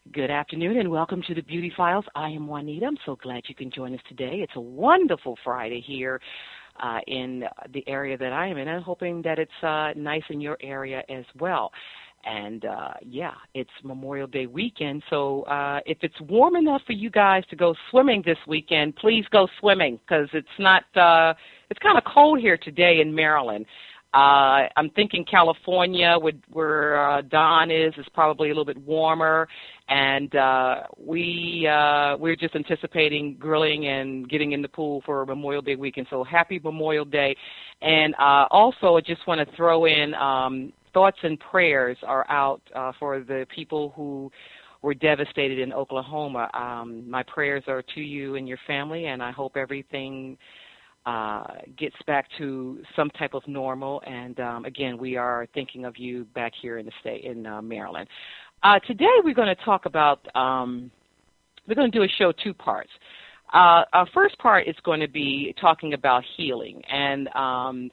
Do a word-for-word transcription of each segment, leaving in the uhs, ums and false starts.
Good afternoon and welcome to the Beauty Files. I am Juanita. I'm so glad you can join us today. It's a wonderful Friday here uh, in the area that I am in. I'm hoping that it's uh, nice in your area as well. And, uh, yeah, it's Memorial Day weekend, so uh, if it's warm enough for you guys to go swimming this weekend, please go swimming because it's not, uh, it's kind of cold here today in Maryland. Uh, I'm thinking California, would, where uh, Don is, is probably a little bit warmer, and uh, we, uh, we're just anticipating grilling and getting in the pool for Memorial Day weekend, so happy Memorial Day. And uh, also I just want to throw in um, thoughts and prayers are out uh, for the people who were devastated in Oklahoma. Um, my prayers are to you and your family, and I hope everything uh, gets back to some type of normal. And um, again, we are thinking of you back here in the state, in uh, Maryland. Uh, today we're going to talk about, um, we're going to do a show two parts. Uh, our first part is going to be talking about healing. And um,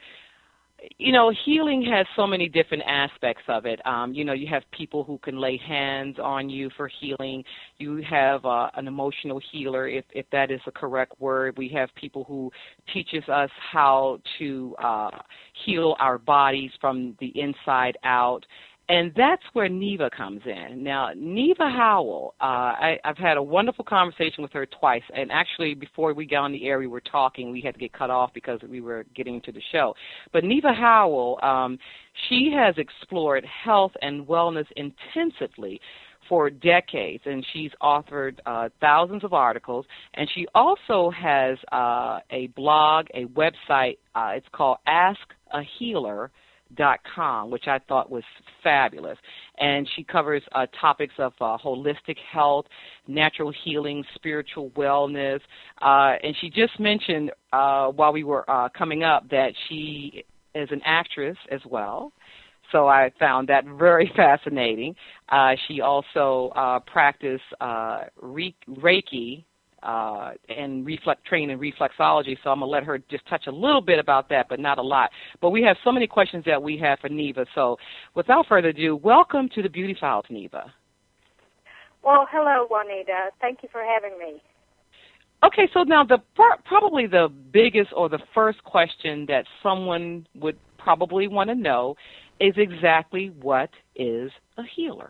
you know, healing has so many different aspects of it. Um, you know, you have people who can lay hands on you for healing. You have uh, an emotional healer, if, if that is the correct word. We have people who teaches us how to uh, heal our bodies from the inside out. And that's where Neva comes in. Now, Neva Howell, uh, I, I've had a wonderful conversation with her twice. And actually, before we got on the air, we were talking. We had to get cut off because we were getting to the show. But Neva Howell, um, she has explored health and wellness intensively for decades, and she's authored uh, thousands of articles. And she also has uh, a blog, a website. Uh, it's called Ask a Healer. Dot com, which I thought was fabulous. And she covers uh, topics of uh, holistic health, natural healing, spiritual wellness. Uh, and she just mentioned uh, while we were uh, coming up that she is an actress as well. So I found that very fascinating. Uh, she also uh, practiced uh, Reiki, Uh, and reflex training in reflexology, so I'm going to let her just touch a little bit about that, but not a lot. But we have so many questions that we have for Neva, so without further ado, welcome to the Beauty Files, Neva. Well, hello, Juanita. Thank you for having me. Okay, so now the probably the biggest or the first question that someone would probably want to know is exactly what is a healer?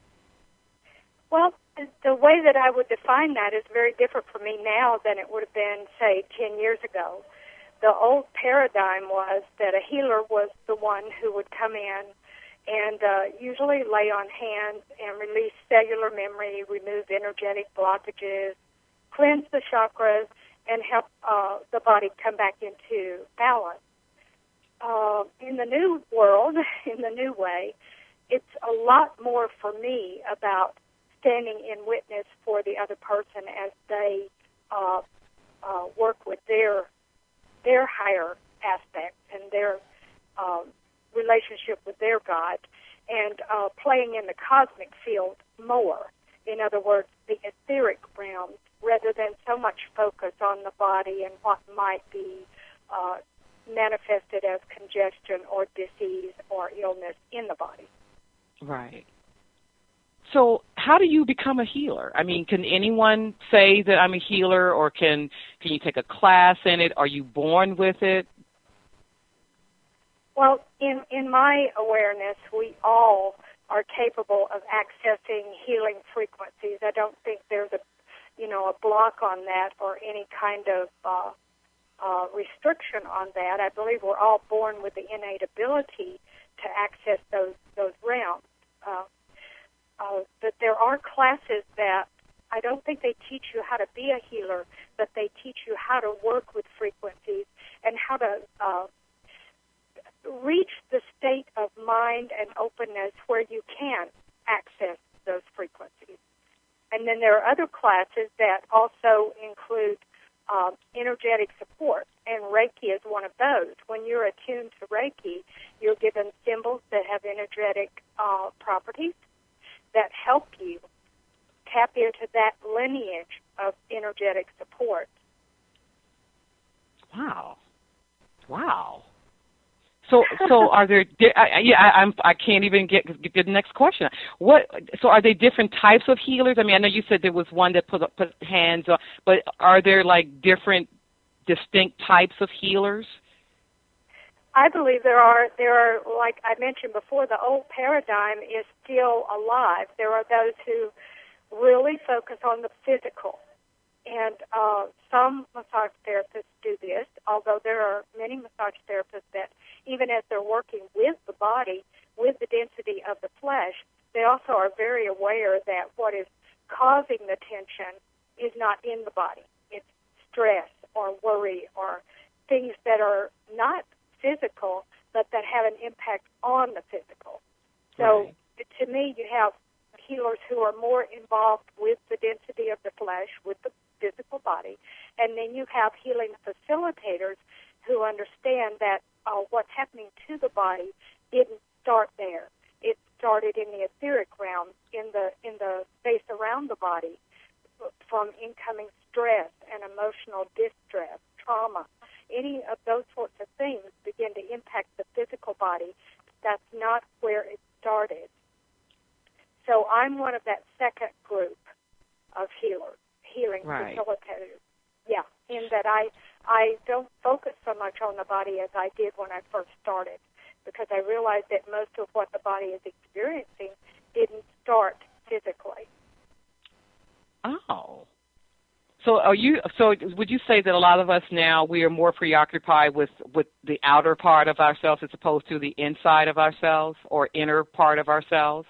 Well, the way that I would define that is very different for me now than it would have been, say, ten years ago. The old paradigm was that a healer was the one who would come in and uh, usually lay on hands and release cellular memory, remove energetic blockages, cleanse the chakras, and help uh, the body come back into balance. Uh, in the new world, in the new way, it's a lot more for me about standing in witness for the other person as they uh, uh, work with their their higher aspects and their um, relationship with their God, and uh, playing in the cosmic field more. In other words, the etheric realm, rather than so much focus on the body and what might be uh, manifested as congestion or disease or illness in the body. Right. So how do you become a healer? I mean, can anyone say that I'm a healer, or can can you take a class in it? Are you born with it? Well, in, in my awareness, we all are capable of accessing healing frequencies. I don't think there's a, you know, a block on that or any kind of uh, uh, restriction on that. I believe we're all born with the innate ability to access those those realms. Uh, Uh, but there are classes that I don't think they teach you how to be a healer, but they teach you how to work with frequencies and how to uh, reach the state of mind and openness where you can access those frequencies. And then there are other classes that also include um, energetic support, and Reiki is one of those. When you're attuned to Reiki, you're given symbols that have energetic uh, properties that help you tap into that lineage of energetic support. Wow. Wow. So, so are there? di- I, I- yeah, I, I'm. I can't even get get to the next question. What? So, are they different types of healers? I mean, I know you said there was one that put put hands on, but are there like different, distinct types of healers? I believe there are, there are, like I mentioned before, the old paradigm is still alive. There are those who really focus on the physical. And uh, some massage therapists do this, although there are many massage therapists that, even as they're working with the body, with the density of the flesh, they also are very aware that what is causing the tension is not in the body. It's stress or worry or things that are not physical, but that have an impact on the physical. So right. To me, you have healers who are more involved with the density of the flesh, with the physical body, and then you have healing facilitators who understand that uh, what's happening to the body didn't start there. It started in the etheric realm, in the in the space around the body, from incoming stress and emotional distress, trauma. Any of those sorts of things begin to impact the physical body. That's not where it started. So I'm one of that second group of healers, healing right. facilitators. Yeah, in that I I don't focus so much on the body as I did when I first started, because I realized that most of what the body is experiencing didn't start physically. Oh. So are you? So would you say that a lot of us now, we are more preoccupied with, with the outer part of ourselves as opposed to the inside of ourselves or inner part of ourselves?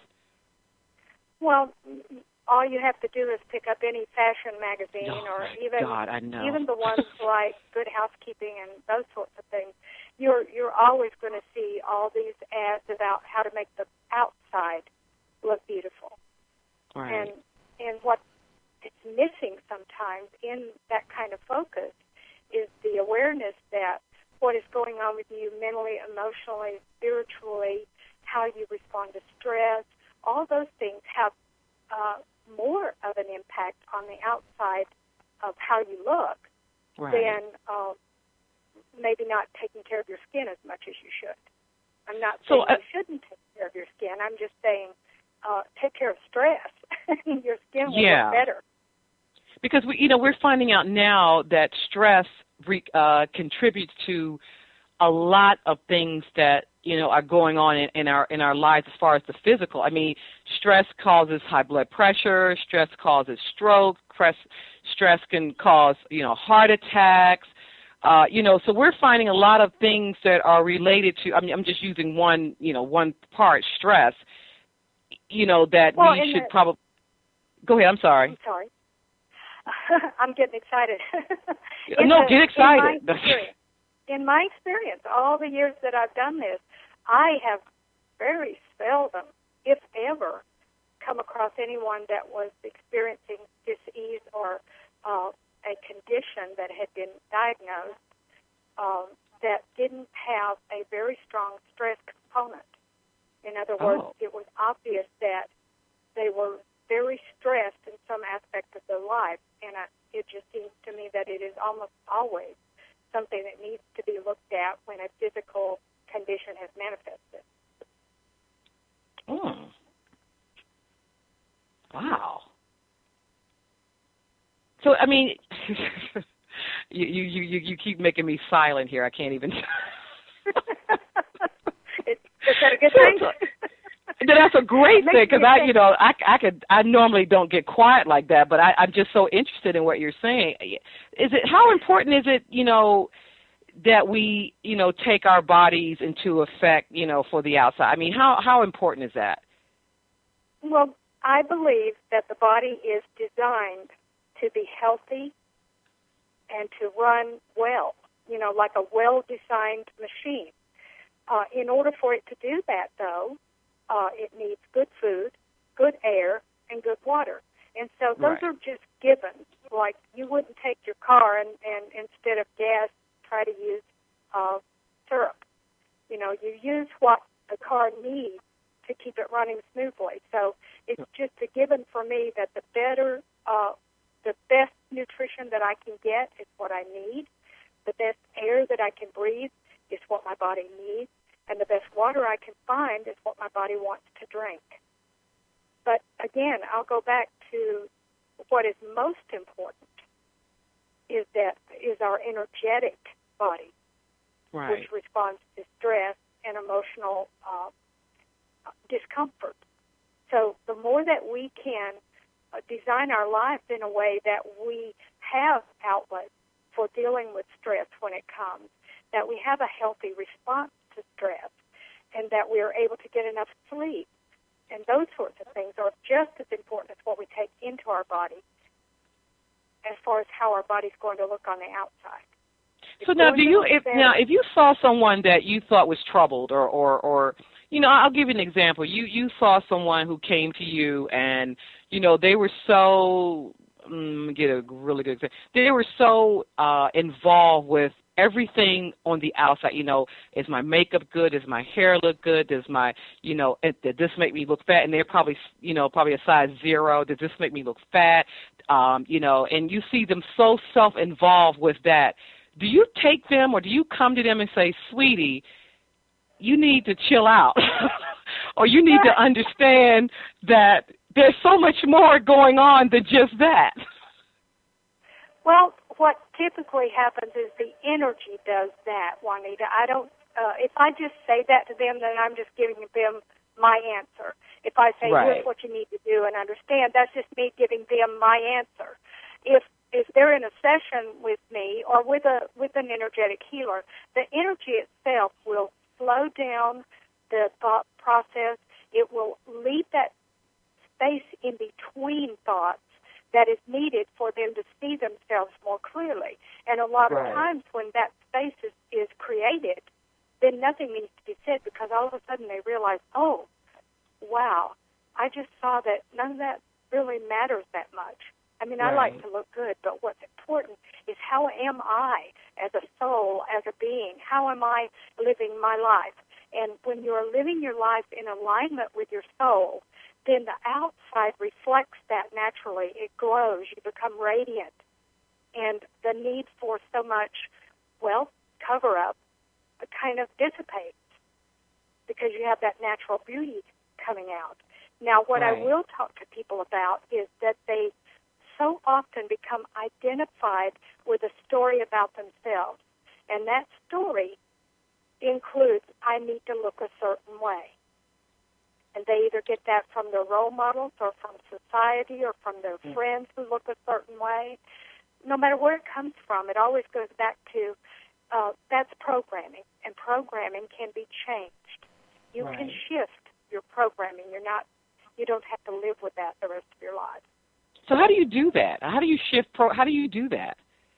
Well, all you have to do is pick up any fashion magazine, oh, or even God, I know. even the ones like Good Housekeeping and those sorts of things. You're you're always going to see all these ads about how to make the outside look beautiful. Right. And and what it's missing sometimes in that kind of focus is the awareness that what is going on with you mentally, emotionally, spiritually, how you respond to stress, all those things have uh, more of an impact on the outside of how you look right. than uh, maybe not taking care of your skin as much as you should. I'm not saying so, uh, you shouldn't take care of your skin. I'm just saying uh, take care of stress. Your skin will yeah. look better. Because we, you know, we're finding out now that stress re, uh, contributes to a lot of things that, you know, are going on in, in our in our lives as far as the physical. I mean, stress causes high blood pressure. Stress causes stroke. Stress, stress can cause, you know, heart attacks. Uh, you know, so we're finding a lot of things that are related to. I mean, I'm just using one, you know, one part, stress. You know, that well, we should the, probably. Go ahead. I'm sorry. I'm sorry. I'm getting excited. no, the, get excited. In my, in my experience, all the years that I've done this, I have very seldom, if ever, come across anyone that was experiencing dis-ease or uh, a condition that had been diagnosed um, that didn't have a very strong stress component. In other words, oh. it was obvious that they were very stressed in some aspect of their life, and I, it just seems to me that it is almost always something that needs to be looked at when a physical condition has manifested. Mm. Wow. So, I mean, you, you, you, you keep making me silent here. I can't even. Is that a good thing? That's a great thing, because I, you know, I, I could, I normally don't get quiet like that, but I, I'm just so interested in what you're saying. Is it, how important is it, you know, that we, you know, take our bodies into effect, you know, for the outside? I mean, how, how important is that? Well, I believe that the body is designed to be healthy and to run well, you know, like a well-designed machine. Uh, in order for it to do that, though, Uh, it needs good food, good air, and good water. And so those right. are just givens. Like you wouldn't take your car and, and instead of gas, try to use uh, syrup. You know, you use what the car needs to keep it running smoothly. So it's just a given for me that the better, uh, the best nutrition that I can get is what I need. The best air that I can breathe is what my body needs. And the best water I can find is what my body wants to drink. But again, I'll go back to what is most important is that is our energetic body, right. which responds to stress and emotional uh, discomfort. So the more that we can uh, design our life in a way that we have outlets for dealing with stress when it comes, that we have a healthy response to stress, and that we are able to get enough sleep, and those sorts of things are just as important as what we take into our body as far as how our body's going to look on the outside. So now, do you if now if you saw someone that you thought was troubled, or, or, or you know, I'll give you an example. You you saw someone who came to you, and you know they were so um, get a really good example. They were so uh, involved with everything on the outside. You know, is my makeup good? Does my hair look good? Does my you know did this make me look fat? And they're probably you know probably a size zero. Does this make me look fat? Um, you know, and you see them so self-involved with that. Do you take them or do you come to them and say, sweetie, you need to chill out or you need to understand that there's so much more going on than just that? Well, what typically happens is the energy does that, Juanita. I don't, uh, if I just say that to them, then I'm just giving them my answer. If I say, right. here's what you need to do and understand, that's just me giving them my answer. If if they're in a session with me or with a with an energetic healer, the energy itself will slow down the thought process. It will leave that space in between thoughts that is needed for them to see themselves more clearly. And a lot right. of times when that space is, is created, then nothing needs to be said because all of a sudden they realize, oh, wow, I just saw that none of that really matters that much. I mean, right. I like to look good, but what's important is how am I as a soul, as a being? How am I living my life? And when you're living your life in alignment with your soul, then the outside reflects that naturally. It glows. You become radiant. And the need for so much, well, cover-up kind of dissipates because you have that natural beauty coming out. Now, what right. I will talk to people about is that they so often become identified with a story about themselves. And that story includes, I need to look a certain way. And they either get that from their role models or from society or from their mm. friends who look a certain way. No matter where it comes from, it always goes back to uh, that's programming. And programming can be changed. You right. can shift your programming. You're not, you don't have to live with that the rest of your life. So how do you do that? How do you shift? Pro- how do you do that?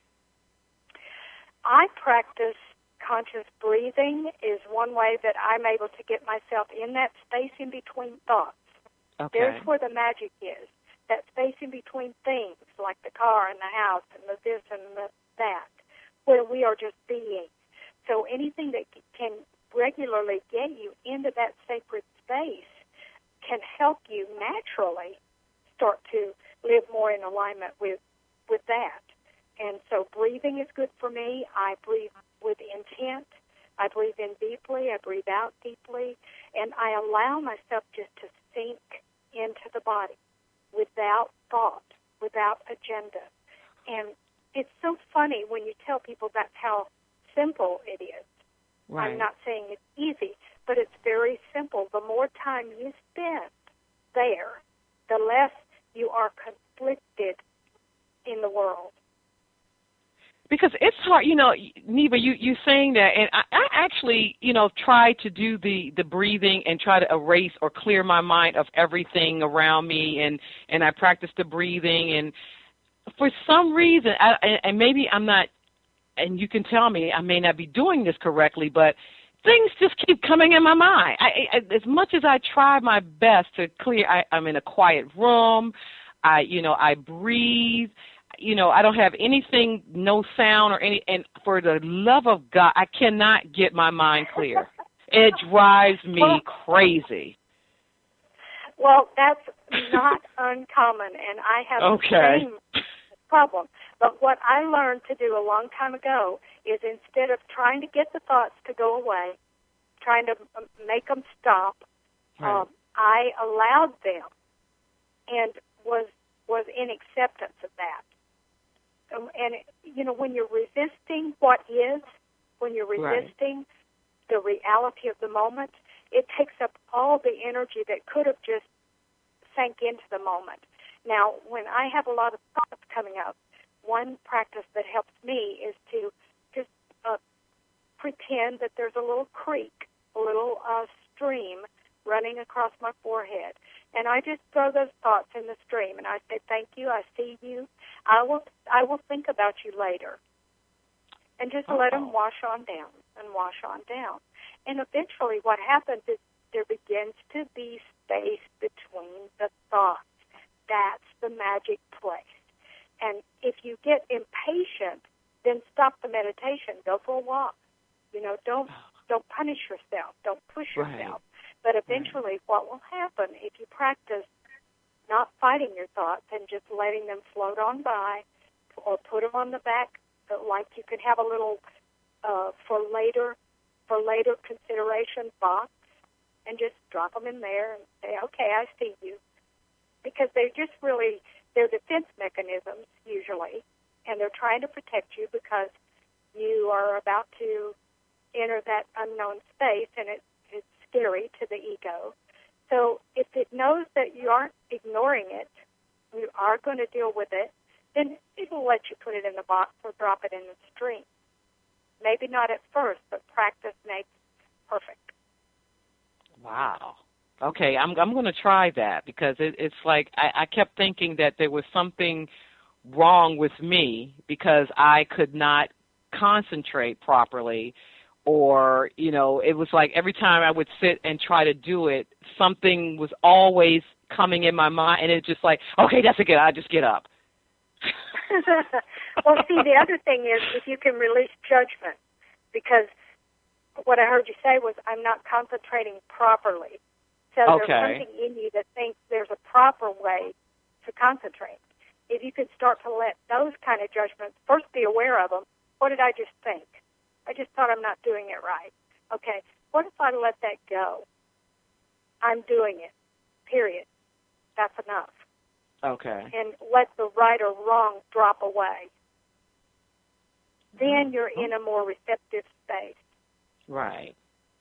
I practice conscious breathing is one way that I'm able to get myself in that space in between thoughts. Okay. There's where the magic is, that space in between things like the car and the house and the this and the that, where we are just being. So anything that can regularly get you into that sacred space can help you naturally start to live more in alignment with, with that. And so breathing is good for me. I breathe with intent. I breathe in deeply. I breathe out deeply. And I allow myself just to sink into the body without thought, without agenda. And it's so funny when you tell people that's how simple it is. Right. I'm not saying it's easy, but it's very simple. The more time you spend there, the less you are conflicted in the world. Because it's hard, you know, Neva, you, you saying that, and I, I actually, you know, try to do the, the breathing and try to erase or clear my mind of everything around me, and, and I practice the breathing, and for some reason, I, and maybe I'm not, and you can tell me I may not be doing this correctly, but things just keep coming in my mind. I, I, as much as I try my best to clear, I, I'm in a quiet room, I, you know, I breathe, you know, I don't have anything, no sound or any, and for the love of God, I cannot get my mind clear. It drives me well, crazy. Well, that's not uncommon, and I have okay. the same problem. But what I learned to do a long time ago is instead of trying to get the thoughts to go away, trying to make them stop. Right. Um, I allowed them and was was in acceptance of that. Um, and, it, you know, when you're resisting what is, when you're resisting right. the reality of the moment, it takes up all the energy that could have just sank into the moment. Now, when I have a lot of thoughts coming up, one practice that helps me is to just uh, pretend that there's a little creek, a little uh, stream running across my forehead. And I just throw those thoughts in the stream, and I say, thank you, I see you. I will I will think about you later. And just oh. let them wash on down and wash on down. And eventually what happens is there begins to be space between the thoughts. That's the magic place. And if you get impatient, then stop the meditation. Go for a walk. You know, don't don't punish yourself. Don't push right. yourself. But eventually right. what will happen if you practice not fighting your thoughts and just letting them float on by, or put them on the back, like you could have a little uh, for later for later consideration box, and just drop them in there and say, okay, I see you. Because they're just really, they're defense mechanisms usually, and they're trying to protect you because you are about to enter that unknown space, and it, it's scary to the ego. So if it knows that you aren't ignoring it, you are going to deal with it, then it will let you put it in the box or drop it in the stream. Maybe not at first, but practice makes perfect. Wow. Okay, I'm I'm going to try that, because it, it's like I, I kept thinking that there was something wrong with me because I could not concentrate properly, or, you know, it was like every time I would sit and try to do it, something was always coming in my mind, and it's just like, okay, that's a good, I just get up. Well, see, the other thing is if you can release judgment, because what I heard you say was, I'm not concentrating properly. So okay. there's something in you that thinks there's a proper way to concentrate. If you could start to let those kind of judgments, first be aware of them. What did I just think? I just thought I'm not doing it right. Okay, what if I let that go? I'm doing it, period. That's enough. Okay. And let the right or wrong drop away. Then you're in a more receptive space. Right.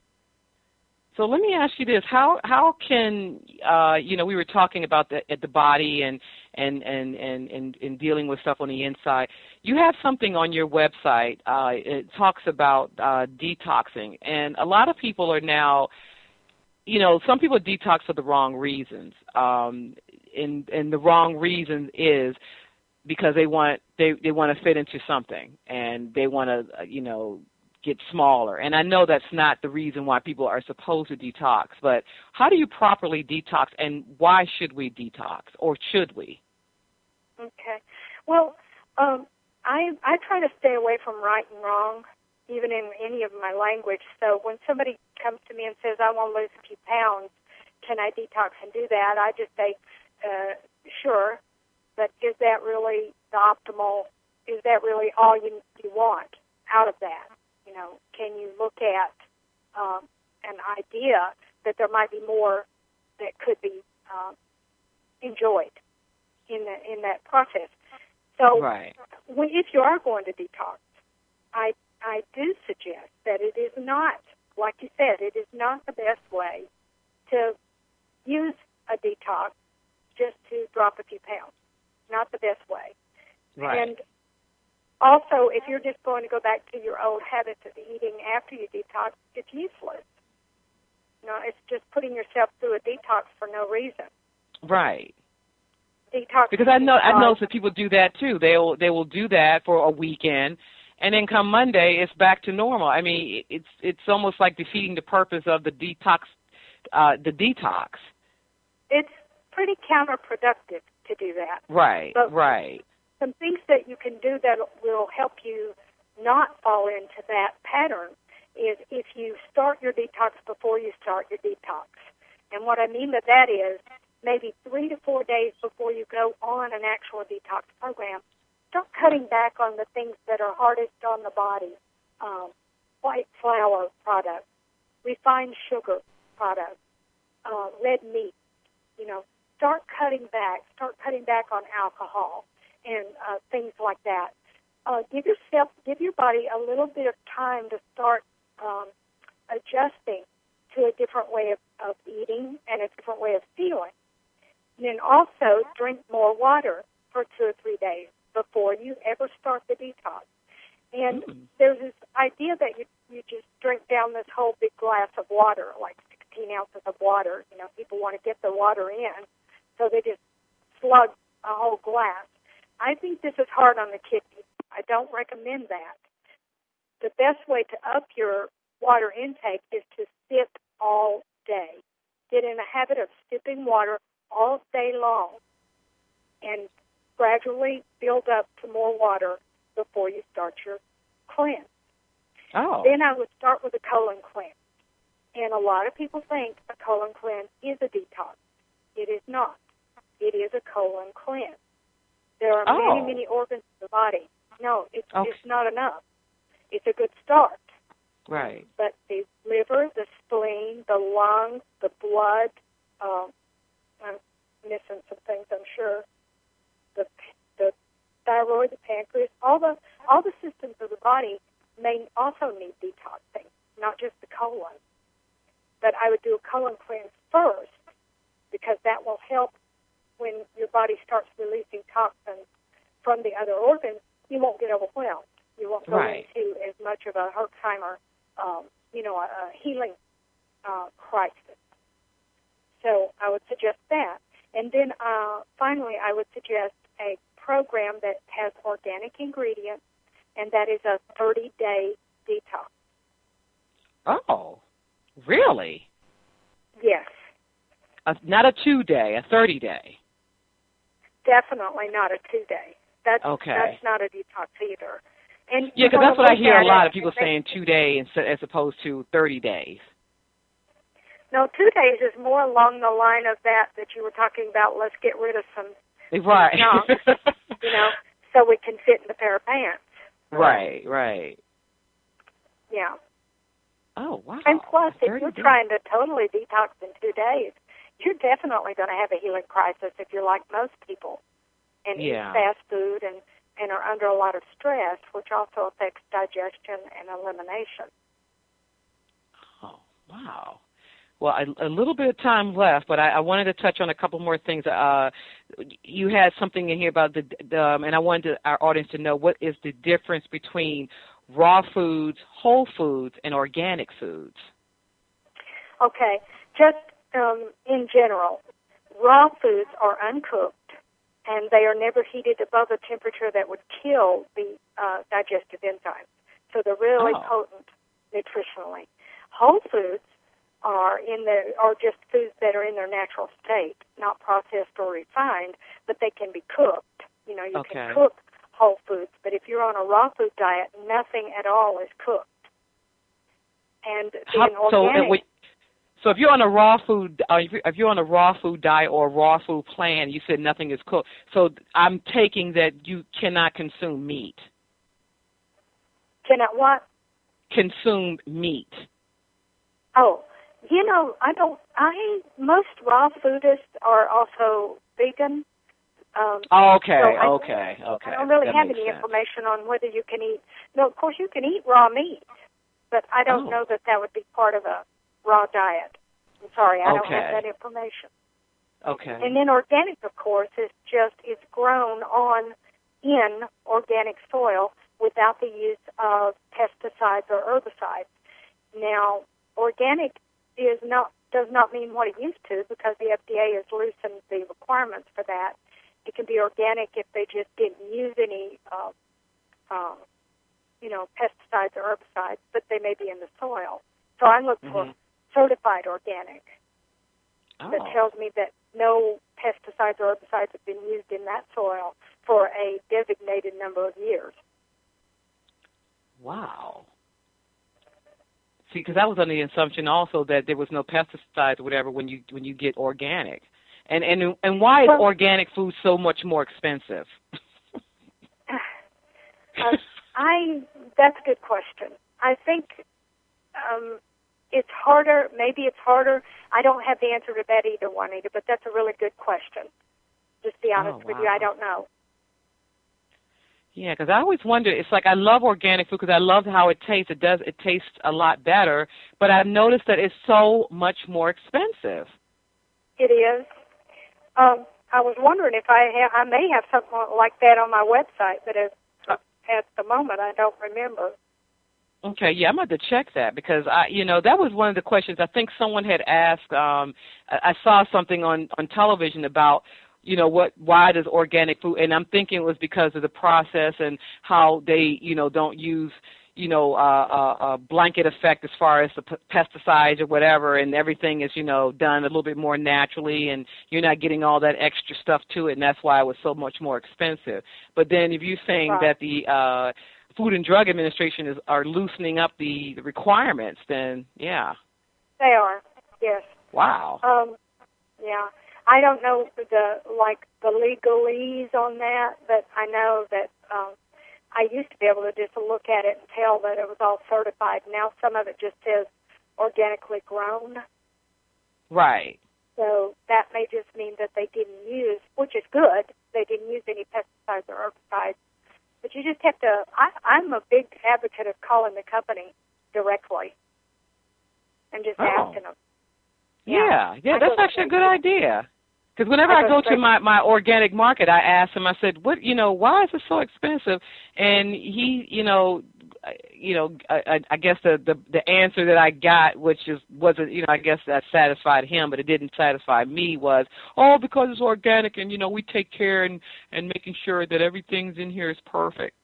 So let me ask you this: How how can uh, you know we were talking about the at the body and and, and, and, and and dealing with stuff on the inside. You have something on your website. Uh, it talks about uh, detoxing, and a lot of people are now, you know, some people detox for the wrong reasons. Um, and and the wrong reason is because they want they, they want to fit into something, and they want to you know. get smaller. And I know that's not the reason why people are supposed to detox, but how do you properly detox, and why should we detox, or should we? Okay. Well, um, I I try to stay away from right and wrong, even in any of my language. So when somebody comes to me and says, I want to lose a few pounds, can I detox and do that? I just say, uh, sure, but is that really the optimal, is that really all you, you want out of that? You know, can you look at um, an idea that there might be more that could be um, enjoyed in the, in that process? So, right. when, if you are going to detox, I I do suggest that it is not, like you said, it is not the best way to use a detox just to drop a few pounds. Not the best way. Right. And also, if you're just going to go back to your old habits of eating after you detox, it's useless. You know, it's just putting yourself through a detox for no reason. Right. Detox. Because I know I know that people do that too. They will they will do that for a weekend, and then come Monday, it's back to normal. I mean, it's it's almost like defeating the purpose of the detox. Uh, the detox. It's pretty counterproductive to do that. Right. But right. some things that you can do that will help you not fall into that pattern is if you start your detox before you start your detox. And what I mean by that is maybe three to four days before you go on an actual detox program, start cutting back on the things that are hardest on the body, um, white flour products, refined sugar products, uh, red meat. You know, start cutting back. Start cutting back on alcohol and uh, things like that. Uh, give yourself, give your body a little bit of time to start um, adjusting to a different way of, of eating and a different way of feeling. And then also drink more water for two or three days before you ever start the detox. And mm. there's this idea that you you just drink down this whole big glass of water, like sixteen ounces of water. You know, people want to get the water in, so they just slug a whole glass. I think this is hard on the kidneys. I don't recommend that. The best way to up your water intake is to sip all day. Get in a habit of sipping water all day long and gradually build up to more water before you start your cleanse. Oh. Then I would start with a colon cleanse. And a lot of people think a colon cleanse is a detox. It is not. It is a colon cleanse. There are oh. many, many organs in the body. No, it's, okay. it's not enough. It's a good start. Right. But the liver, the spleen, the lungs, the blood, um, I'm missing some things, I'm sure, the the thyroid, the pancreas, all the all the systems of the body may also need detoxing, not just the colon. But I would do a colon cleanse first because that will help when your body starts releasing toxins from the other organs. You won't get overwhelmed. You won't go right. into as much of a Herxheimer, um, you know, a, a healing uh, crisis. So I would suggest that. And then uh, finally, I would suggest a program that has organic ingredients, and that is a thirty-day detox. Oh, really? Yes. Uh, not a two-day, a thirty-day. Definitely not a two-day. That's, okay. That's not a detox either. And yeah, because that's what I hear a lot it, of people saying two days as opposed to thirty days. No, two days is more along the line of that that you were talking about. Let's get rid of some right. junk, you know, so we can fit in a pair of pants. Right, right. Yeah. Oh, wow. And plus, if you're days. trying to totally detox in two days, you're definitely going to have a healing crisis if you're like most people and yeah. eat fast food and, and are under a lot of stress, which also affects digestion and elimination. Oh, wow. Well, a, a little bit of time left, but I, I wanted to touch on a couple more things. Uh, you had something in here about the, the um, and I wanted to, our audience to know what is the difference between raw foods, whole foods, and organic foods. Okay, just um, in general, raw foods are uncooked, and they are never heated above a temperature that would kill the uh, digestive enzymes. So they're really oh. potent nutritionally. Whole foods are in the are just foods that are in their natural state, not processed or refined, but they can be cooked. You know, you okay. can cook whole foods, but if you're on a raw food diet, nothing at all is cooked. And How, then organic. So, we, so if you're on a raw food, uh, if, you're, if you're on a raw food diet or a raw food plan, you said nothing is cooked. So I'm taking that you cannot consume meat. Cannot what? Consume meat. Oh. You know, I don't, I, most raw foodists are also vegan. Um, oh, okay, so I okay, okay. I don't really that have any sense. information on whether you can eat, no, of course you can eat raw meat, but I don't oh. know that that would be part of a raw diet. I'm sorry, I okay. don't have that information. Okay. And then organic, of course, is just, it's grown on, in organic soil without the use of pesticides or herbicides. Now, organic is not does not mean what it used to because the F D A has loosened the requirements for that. It can be organic if they just didn't use any, uh, uh, you know, pesticides or herbicides, but they may be in the soil. So I look mm-hmm. for certified organic oh. that tells me that no pesticides or herbicides have been used in that soil for a designated number of years. Wow. See, because I was under the assumption also that there was no pesticides or whatever when you when you get organic, and and and why is well, organic food so much more expensive? uh, I that's a good question. I think um, it's harder. Maybe it's harder. I don't have the answer to that either, Juanita, but that's a really good question. Just to be honest oh, with wow. you, I don't know. Yeah, because I always wonder, it's like I love organic food because I love how it tastes. It does, it tastes a lot better, but I've noticed that it's so much more expensive. It is. Um, I was wondering if I ha- I may have something like that on my website, but at, at the moment I don't remember. Okay, yeah, I'm going to check that because, I, you know, that was one of the questions I think someone had asked. Um, I, I saw something on, on television about, you know, what, why does organic food, and I'm thinking it was because of the process and how they, you know, don't use, you know, uh, a, a blanket effect as far as the p- pesticides or whatever, and everything is, you know, done a little bit more naturally, and you're not getting all that extra stuff to it, and that's why it was so much more expensive. But then if you're saying Right. that the uh, Food and Drug Administration is are loosening up the, the requirements, then, yeah. They are, yes. Wow. Um, yeah. I don't know the like the legalese on that, but I know that um, I used to be able to just look at it and tell that it was all certified. Now some of it just says organically grown. Right. So that may just mean that they didn't use, which is good, they didn't use any pesticides or herbicides. But you just have to, I, I'm a big advocate of calling the company directly and just Oh. asking them. Yeah, yeah, I that's go actually a straight good to- idea. Because whenever I I go go to straight my, my organic market, I ask him, I said, what, you know, why is it so expensive? And he, you know, I- you know, I, I I guess the, the the answer that I got, which is wasn't, you know, I guess that satisfied him, but it didn't satisfy me, was, oh, because it's organic and, you know, we take care and, and making sure that everything's in here is perfect.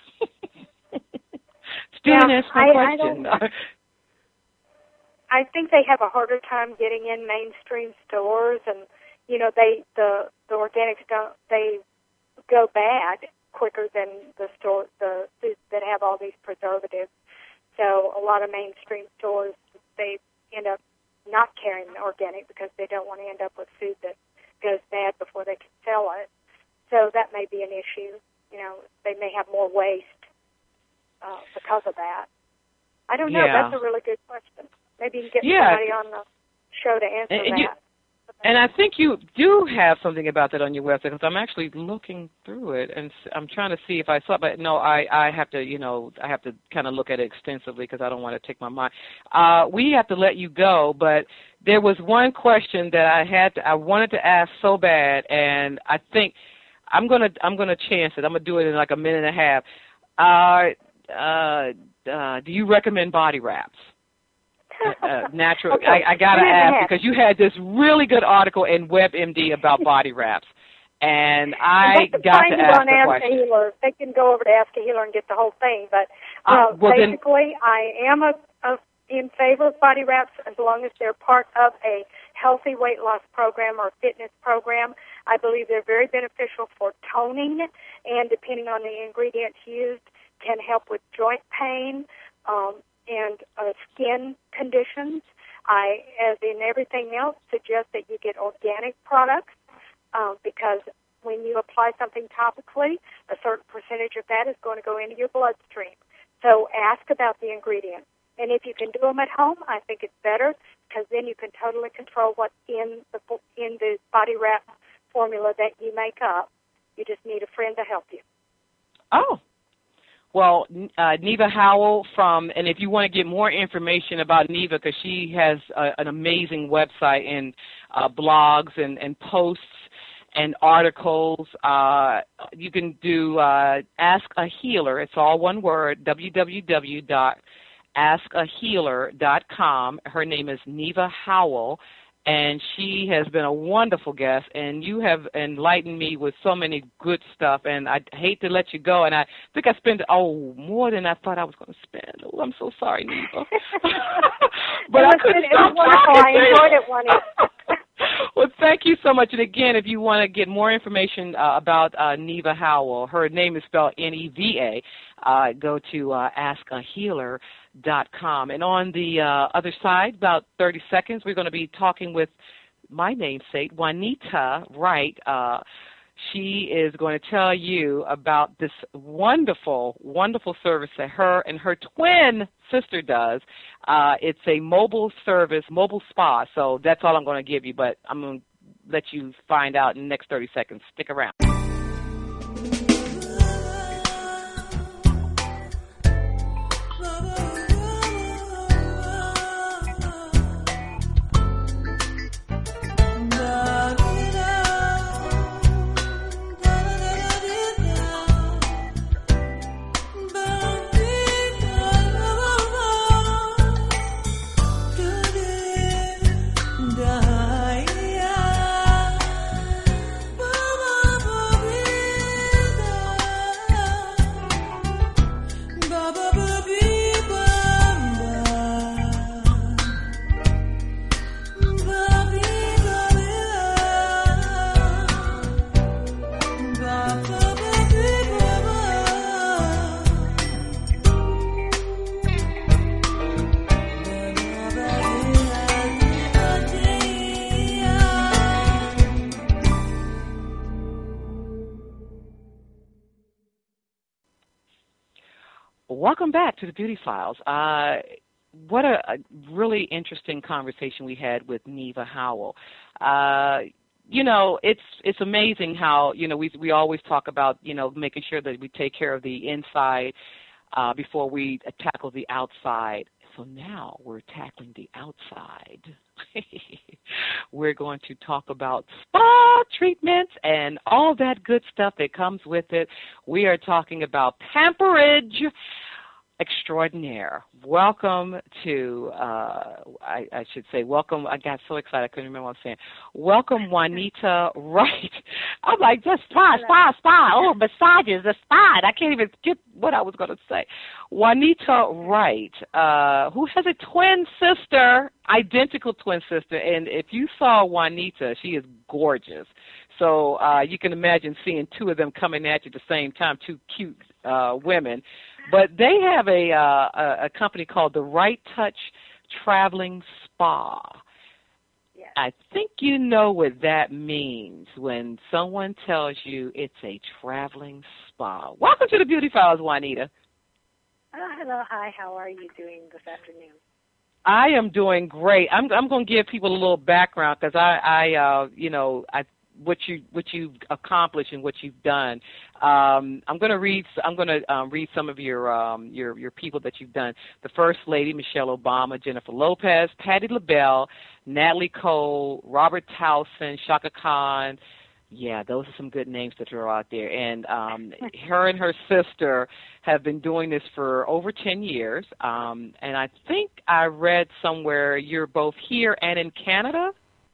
Still didn't Yeah, answer my I- I question. don't- I think they have a harder time getting in mainstream stores, and you know they the the organics don't they go bad quicker than the store the foods that have all these preservatives. So a lot of mainstream stores they end up not carrying the organic because they don't want to end up with food that goes bad before they can sell it. So that may be an issue. You know, they may have more waste uh, because of that. I don't know. Yeah. That's a really good question. Maybe you can get Yeah. somebody on the show to answer And- and that. you- And I think you do have something about that on your website because I'm actually looking through it and s- I'm trying to see if I saw it. But no, I, I have to, you know, I have to kind of look at it extensively because I don't want to take my mind. Uh, we have to let you go, but there was one question that I had to, I wanted to ask so bad, and I think I'm gonna I'm gonna chance it. I'm gonna do it in like a minute and a half. Uh, uh, uh, do you recommend body wraps? Uh, natural. Okay. I, I gotta Minute and a ask half. because you had this really good article in WebMD about body wraps, and I they can got find to you ask on the Ask a question. Healer. They can go over to Ask a Healer and get the whole thing. But uh, Uh, well, then- basically, I am a, a, in favor of body wraps as long as they're part of a healthy weight loss program or fitness program. I believe they're very beneficial for toning, and depending on the ingredients used, can help with joint pain um, and uh, skin conditions. I, as in everything else, suggest that you get organic products um, because when you apply something topically, a certain percentage of that is going to go into your bloodstream. So ask about the ingredients. And if you can do them at home, I think it's better because then you can totally control what's in the in the body wrap formula that you make up. You just need a friend to help you. Oh. Well, uh, Neva Howell from, and if you want to get more information about Neva, because she has a, an amazing website and uh, blogs and, and posts and articles, uh, you can do uh, Ask a Healer. It's all one word, w w w dot ask a healer dot com. Her name is Neva Howell, and she has been a wonderful guest, and you have enlightened me with so many good stuff, and I hate to let you go, and I think I spent, oh, more than I thought I was going to spend. Oh, I'm so sorry, Neva. But it I was, couldn't it stop was wonderful. I talking to you. enjoyed it, Juanita. Well, thank you so much. And again, if you want to get more information uh, about uh, Neva Howell, her name is spelled N E V A, uh, go to uh, ask a healer dot com. And on the uh, other side, about thirty seconds, we're going to be talking with my namesake, Juanita Wright. Uh, She is going to tell you about this wonderful, wonderful service that her and her twin sister does. Uh, it's a mobile service, mobile spa. So that's all I'm going to give you, but I'm going to let you find out in the next thirty seconds. Stick around. Welcome back to the Beauty Files. Uh, what a, a really interesting conversation we had with Neva Howell. Uh, you know, it's it's amazing how, you know, we we always talk about, you know, making sure that we take care of the inside uh, before we tackle the outside. So now we're tackling the outside. We're going to talk about spa treatments and all that good stuff that comes with it. We are talking about pamperage extraordinaire. Welcome to, uh, I, I should say, welcome. I got so excited I couldn't remember what I was saying. Welcome, Juanita Wright. I'm like, just spa, spa, spa. Oh, massages, the spa. I can't even get what I was going to say. Juanita Wright, uh, who has a twin sister, identical twin sister. And if you saw Juanita, she is gorgeous. So uh, you can imagine seeing two of them coming at you at the same time, two cute uh, women. But they have a, uh, a a company called the Right Touch Traveling Spa. Yes. I think you know what that means when someone tells you it's a traveling spa. Welcome to the Beauty Files, Juanita. Oh, hello, hi. How are you doing this afternoon? I am doing great. I'm I'm going to give people a little background because I I uh, you know I. what you what you've accomplished and what you've done. Um, I'm going to read. I'm going to um, read some of your um, your your people that you've done. The First Lady, Michelle Obama, Jennifer Lopez, Patti LaBelle, Natalie Cole, Robert Towson, Shaka Khan. Yeah, those are some good names that are out there. And um, her and her sister have been doing this for over ten years. Um, and I think I read somewhere you're both here and in Canada.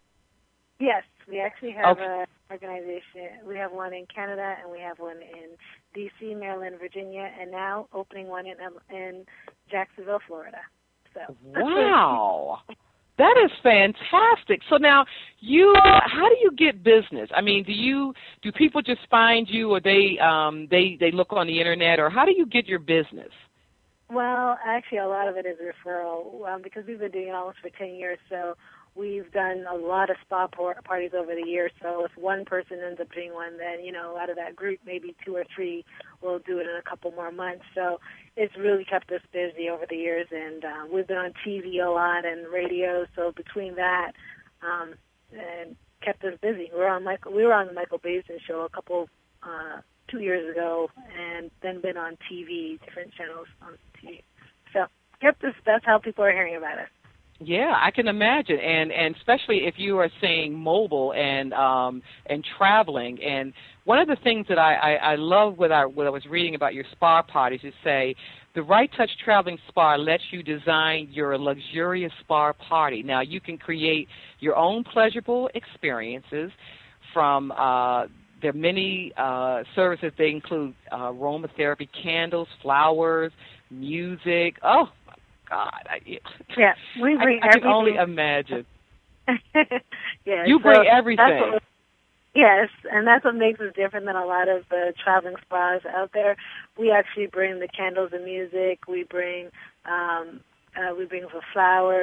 Yes. We actually have okay. an organization. We have one in Canada, and we have one in D C, Maryland, Virginia, and now opening one in in Jacksonville, Florida. So. Wow, that is fantastic. So now, you, how do you get business? I mean, do you do people just find you, or they um, they they look on the internet, or how do you get your business? Well, actually, a lot of it is referral um, because we've been doing it almost for ten years. So. We've done a lot of spa parties over the years, so if one person ends up doing one, then, you know, out of that group, maybe two or three will do it in a couple more months. So it's really kept us busy over the years, and uh, we've been on T V a lot and radio, so between that, um, and kept us busy. We were on Michael, we were on the Michael Basin show a couple, uh, two years ago, and then been on T V, different channels on T V. So kept us, that's how people are hearing about us. Yeah, I can imagine, and and especially if you are saying mobile and um, and traveling. And one of the things that I, I, I love what I what I was reading about your spa parties is say the Right Touch Traveling Spa lets you design your luxurious spa party. Now you can create your own pleasurable experiences from. Uh, There are many uh, services. They include uh, aromatherapy, candles, flowers, music. Oh. God, I, yeah, we bring I, I everything. can only imagine. yeah, you so bring everything. What, yes, and that's what makes us different than a lot of the traveling spas out there. We actually bring the candles and music. We bring um, uh, we bring the flowers.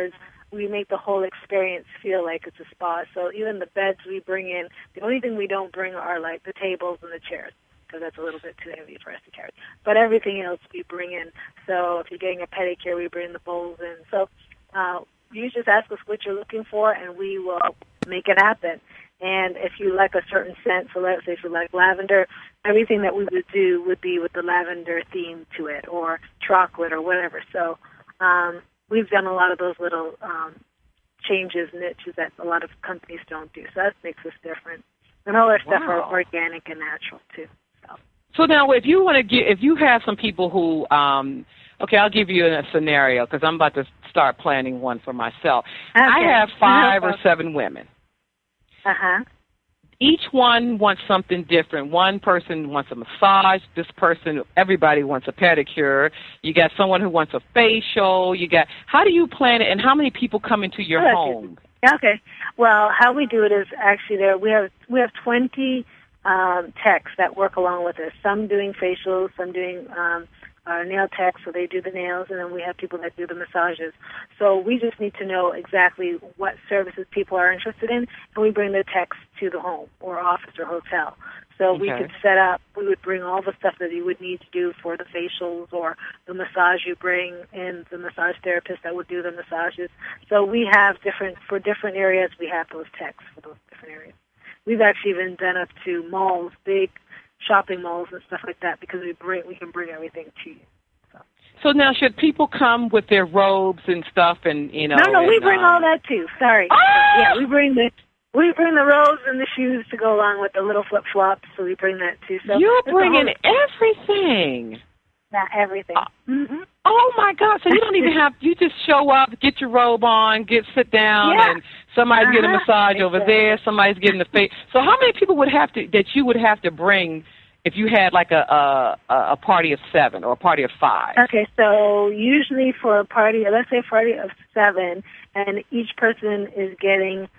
we make the whole experience feel like it's a spa. So even the beds we bring in, the only thing we don't bring are like the tables and the chairs, because that's a little bit too heavy for us to carry. But everything else we bring in. So if you're getting a pedicure, we bring the bowls in. So uh, you just ask us what you're looking for, and we will make it happen. And if you like a certain scent, so let's say if you like lavender, everything that we would do would be with the lavender theme to it, or chocolate, or whatever. So um, we've done a lot of those little um, changes, niches that a lot of companies don't do. So that makes us different. And all our stuff Wow. are organic and natural too. So, so now, if you want to get, if you have some people who, um, okay, I'll give you a scenario because I'm about to start planning one for myself. okay. I have five or seven women. Uh-huh. Each one wants something different. One person wants a massage. This person, everybody wants a pedicure. You got someone who wants a facial. You got, how do you plan it, and how many people come into your Oh, home? Okay. Well, how we do it is actually there. We have we have twenty um, techs that work along with us. Some doing facials, some doing um, our nail techs, so they do the nails, and then we have people that do the massages. So we just need to know exactly what services people are interested in, and we bring the techs to the home or office or hotel. So Okay. we could set up, we would bring all the stuff that you would need to do for the facials or the massage you bring in, the massage therapist that would do the massages. So we have different, for different areas, we have those techs for those different areas. We've actually even done up to malls, big shopping malls and stuff like that, because we bring, we can bring everything to you. So, So now, should people come with their robes and stuff, and you know? no, no, and, we bring um, all that too. Sorry. Ah! Yeah, we bring the we bring the robes and the shoes to go along with the little flip flops. So we bring that too. So You're it's a bringing whole- everything. Not everything. Uh, mm-hmm. Oh my God! So you don't even have, you just show up, get your robe on, get sit down, Yeah. and somebody's getting a Uh-huh. massage over Exactly. there. Somebody's getting the face. So how many people would have to that you would have to bring if you had like a a, a party of seven or a party of five? Okay, so usually for a party, let's say a party of seven, and each person is getting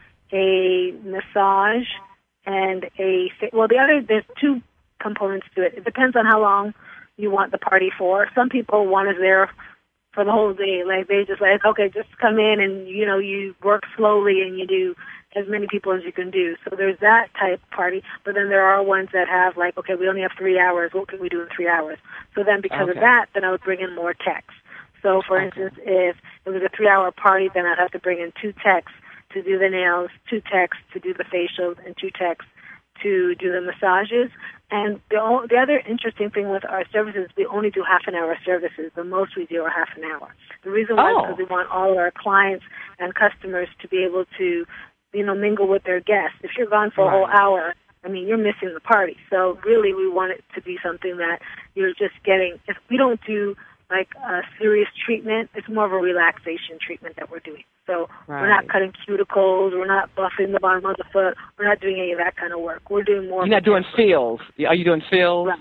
a massage and a, well, the other, there's two components to it. It depends on how long you want the party for. Some people want us there for the whole day. Like, they just like, okay, just come in and, you know, you work slowly and you do as many people as you can do. So there's that type party. But then there are ones that have like, okay, we only have three hours. What can we do in three hours? So then because Okay. of that, then I would bring in more techs. So for Okay. instance, if it was a three-hour party, then I'd have to bring in two techs to do the nails, two techs to do the facials, and two techs to do the massages. And the, o- the other interesting thing with our services, we only do half an hour services. The most we do are half an hour. The reason why Oh. is because we want all of our clients and customers to be able to, you know, mingle with their guests. If you're gone for a whole Right. hour, I mean, you're missing the party. So really, we want it to be something that you're just getting. If we don't do like a serious treatment, it's more of a relaxation treatment that we're doing. So Right. we're not cutting cuticles, we're not buffing the bottom of the foot, we're not doing any of that kind of work. We're doing more. You're not doing feels. Are you doing feels? Right.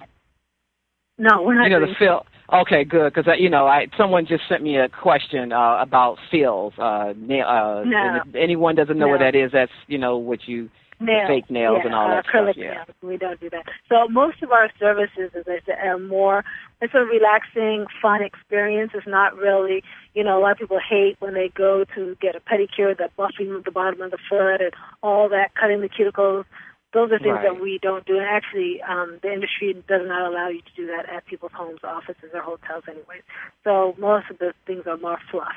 No, we're not You know doing the feel. Okay, good. Because you know, I someone just sent me a question uh, about feels. Uh, nail, uh, No. and if anyone doesn't know No. what that is, that's you know what you nails. fake nails yeah, and all uh, that acrylic stuff. Yeah. nails. We don't do that. So most of our services, as I said, are more, it's a relaxing, fun experience. It's not really, you know, a lot of people hate when they go to get a pedicure, the buffing of the bottom of the foot and all that, cutting the cuticles. Those are things Right. that we don't do. And actually, um, the industry does not allow you to do that at people's homes, offices, or hotels anyways. So most of the things are more fluff.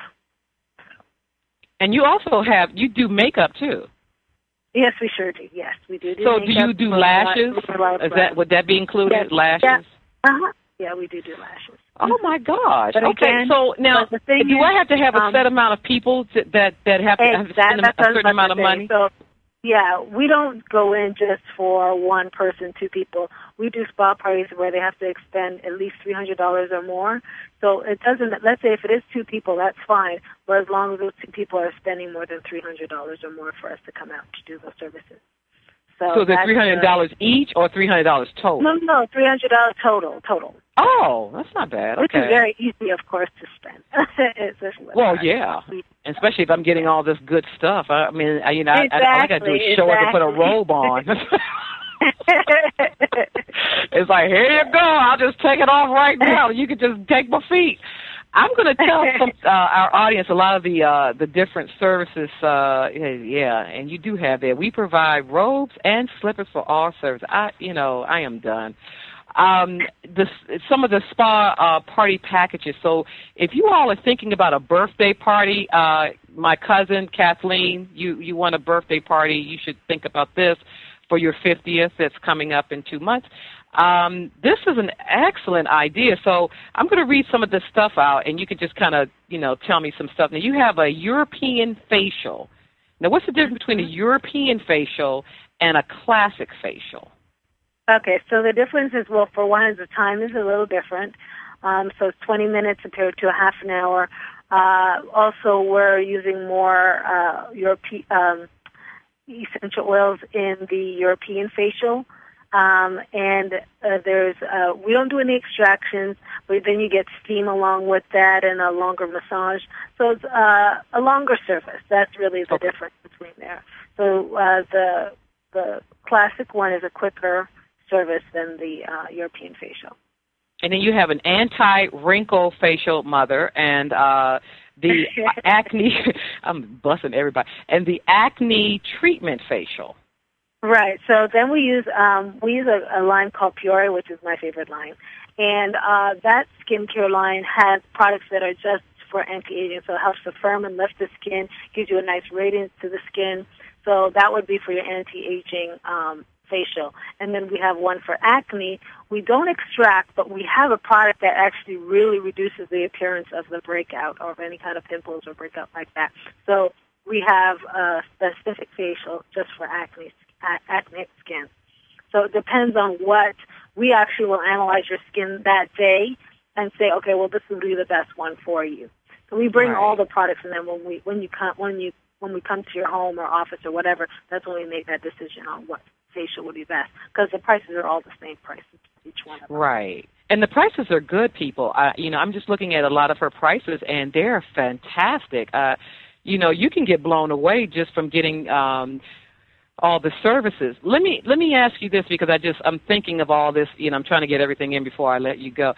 And you also have you do makeup too. Yes, we sure do. Yes, we do. do So do makeup you do for a lot- lashes? for a lot of Is that clients. would that be included? Yes. Lashes? Yeah. Uh-huh. Yeah, we do do lashes. Oh my gosh! But Okay, again, so now but the thing do is, I have to have a um, set amount of people to, that that have to, have to Exactly. spend a, That's a what I was certain about amount to of say. money? So, yeah, we don't go in just for one person, two people. We do spa parties where they have to expend at least three hundred dollars or more. So it doesn't, let's say if it is two people, that's fine, but as long as those two people are spending more than three hundred dollars or more for us to come out to do those services. So, So is it that's three hundred dollars each or three hundred dollars total? No, no, three hundred dollars total, total. Oh, that's not bad. Which Okay. is very easy, of course, to spend. It's just- Well, yeah, especially if I'm getting all this good stuff. I mean, I, you know, I, I, all I got to do is Exactly, show up and put a exactly. robe on. It's like, here you go. I'll just take it off right now. You can just take my feet. I'm going to tell some, uh, our audience a lot of the uh, the different services. Uh, yeah, and you do have that. We provide robes and slippers for all services. I, you know, I am done. Um, the, some of the spa uh, party packages. So if you all are thinking about a birthday party, uh, my cousin Kathleen, you you want a birthday party, you should think about this for your fiftieth. That's coming up in two months. Um, this is an excellent idea. So I'm going to read some of this stuff out, and you can just kind of, you know, tell me some stuff. Now, you have a European facial. Now, what's the difference between a European facial and a classic facial? Okay, so the difference is, well, for one, is the time is a little different. Um, so it's twenty minutes compared to a half an hour. Uh, also, we're using more uh, European um, essential oils in the European facial. Um, and uh, there's, uh, we don't do any extractions, but then you get steam along with that and a longer massage. So it's uh, a longer service. That's really the okay. difference between there. So uh, the the classic one is a quicker service than the uh, European facial. And then you have an anti-wrinkle facial, Mother, and uh, the acne, I'm busting everybody, and the acne treatment facial. Right. So then we use um, we use a, a line called Pure, which is my favorite line, and uh, that skincare line has products that are just for anti-aging. So it helps to firm and lift the skin, gives you a nice radiance to the skin. So that would be for your anti-aging um, facial. And then we have one for acne. We don't extract, but we have a product that actually really reduces the appearance of the breakout or of any kind of pimples or breakout like that. So we have a specific facial just for acne acne skin. So it depends on what we actually will analyze your skin that day and say, okay, well, this will be the best one for you. So we bring right. all the products, and then when we when you come when you when we come to your home or office or whatever, that's when we make that decision on what facial would be best, because the prices are all the same prices each one of them. Right. And the prices are good, people. Uh, you know, I'm just looking at a lot of her prices, and they're fantastic. Uh, you know, you can get blown away just from getting um, all the services. Let me let me ask you this, because I just I'm thinking of all this. You know, I'm trying to get everything in before I let you go.